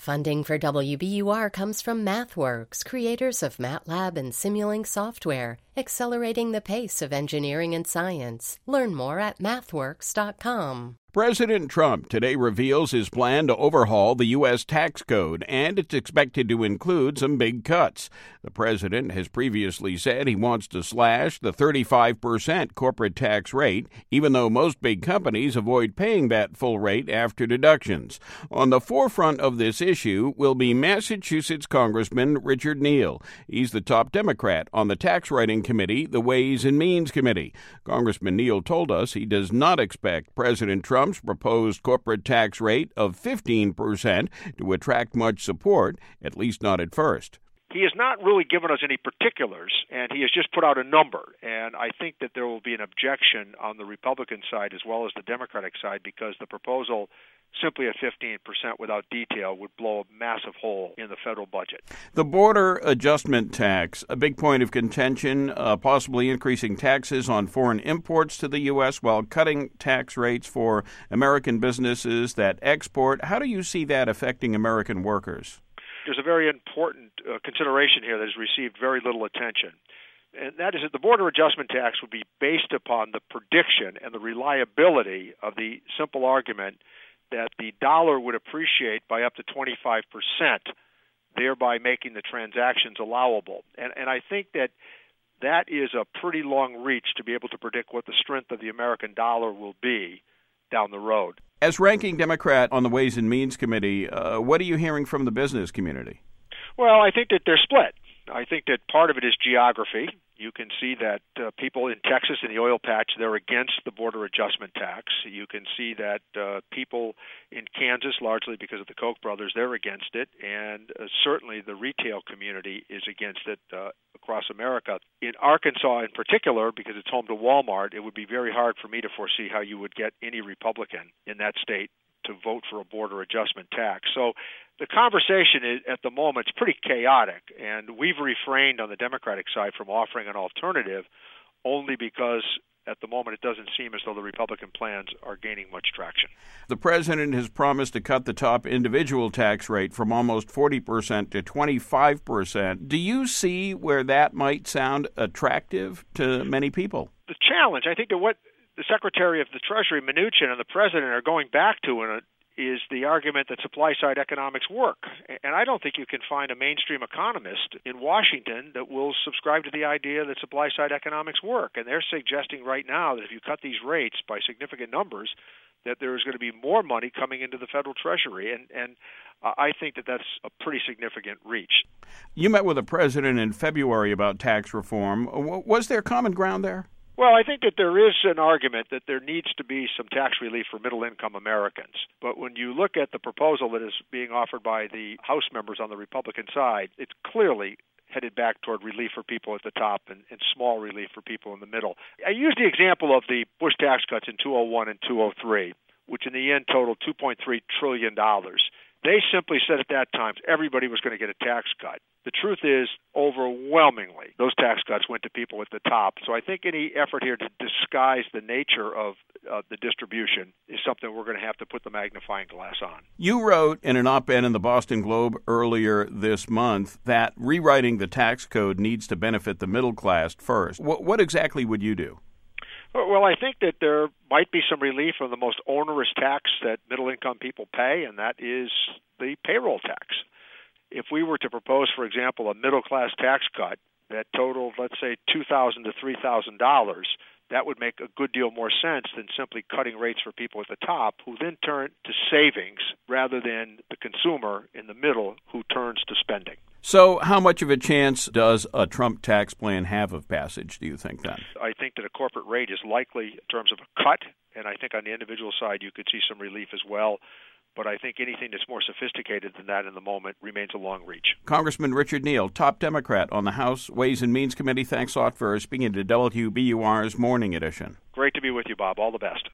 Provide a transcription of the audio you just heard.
Funding for WBUR comes from MathWorks, creators of MATLAB and Simulink software, accelerating the pace of engineering and science. Learn more at mathworks.com. President Trump today reveals his plan to overhaul the U.S. tax code, and it's expected to include some big cuts. The president has previously said he wants to slash the 35% corporate tax rate, even though most big companies avoid paying that full rate after deductions. On the forefront of this issue will be Massachusetts Congressman Richard Neal. He's the top Democrat on the tax writing committee, the Ways and Means Committee. Congressman Neal told us he does not expect President Trump's proposed corporate tax rate of 15% to attract much support, at least not at first. He has not really given us any particulars, and he has just put out a number. And I think that there will be an objection on the Republican side as well as the Democratic side, because the proposal simply at 15% without detail would blow a massive hole in the federal budget. The border adjustment tax, a big point of contention, possibly increasing taxes on foreign imports to the U.S. while cutting tax rates for American businesses that export. How do you see that affecting American workers? There's a very important consideration here that has received very little attention, and that is that the border adjustment tax would be based upon the prediction and the reliability of the simple argument that the dollar would appreciate by up to 25%, thereby making the transactions allowable. And I think that is a pretty long reach to be able to predict what the strength of the American dollar will be down the road. As ranking Democrat on the Ways and Means Committee, what are you hearing from the business community? Well, I think that they're split. I think that part of it is geography. You can see that people in Texas in the oil patch, they're against the border adjustment tax. You can see that people in Kansas, largely because of the Koch brothers, they're against it. And certainly the retail community is against it across America. In Arkansas in particular, because it's home to Walmart, it would be very hard for me to foresee how you would get any Republican in that state to vote for a border adjustment tax. So the conversation is, at the moment, is pretty chaotic, and we've refrained on the Democratic side from offering an alternative only because at the moment it doesn't seem as though the Republican plans are gaining much traction. The president has promised to cut the top individual tax rate from almost 40% to 25%. Do you see where that might sound attractive to many people? The challenge, I think, that what the Secretary of the Treasury, Mnuchin, and the President are going back to is the argument that supply-side economics work. And I don't think you can find a mainstream economist in Washington that will subscribe to the idea that supply-side economics work. And they're suggesting right now that if you cut these rates by significant numbers, that there is going to be more money coming into the federal treasury. And I think that that's a pretty significant reach. You met with the president in February about tax reform. Was there common ground there? Well, I think that there is an argument that there needs to be some tax relief for middle-income Americans. But when you look at the proposal that is being offered by the House members on the Republican side, it's clearly headed back toward relief for people at the top and small relief for people in the middle. I use the example of the Bush tax cuts in 2001 and 2003, which in the end totaled $2.3 trillion. They simply said at that time everybody was going to get a tax cut. The truth is, overwhelmingly, those tax cuts went to people at the top. So I think any effort here to disguise the nature of the distribution is something we're going to have to put the magnifying glass on. You wrote in an op-ed in the Boston Globe earlier this month that rewriting the tax code needs to benefit the middle class first. What exactly would you do? Well, I think that there might be some relief from the most onerous tax that middle-income people pay, and that is the payroll tax. If we were to propose, for example, a middle-class tax cut that totaled, let's say, $2,000 to $3,000, that would make a good deal more sense than simply cutting rates for people at the top, who then turn to savings rather than the consumer in the middle who turns to spending. So how much of a chance does a Trump tax plan have of passage, do you think, then? I think that a corporate rate is likely in terms of a cut, and I think on the individual side you could see some relief as well. But I think anything that's more sophisticated than that in the moment remains a long reach. Congressman Richard Neal, top Democrat on the House Ways and Means Committee, thanks a lot for speaking to WBUR's Morning Edition. Great to be with you, Bob. All the best.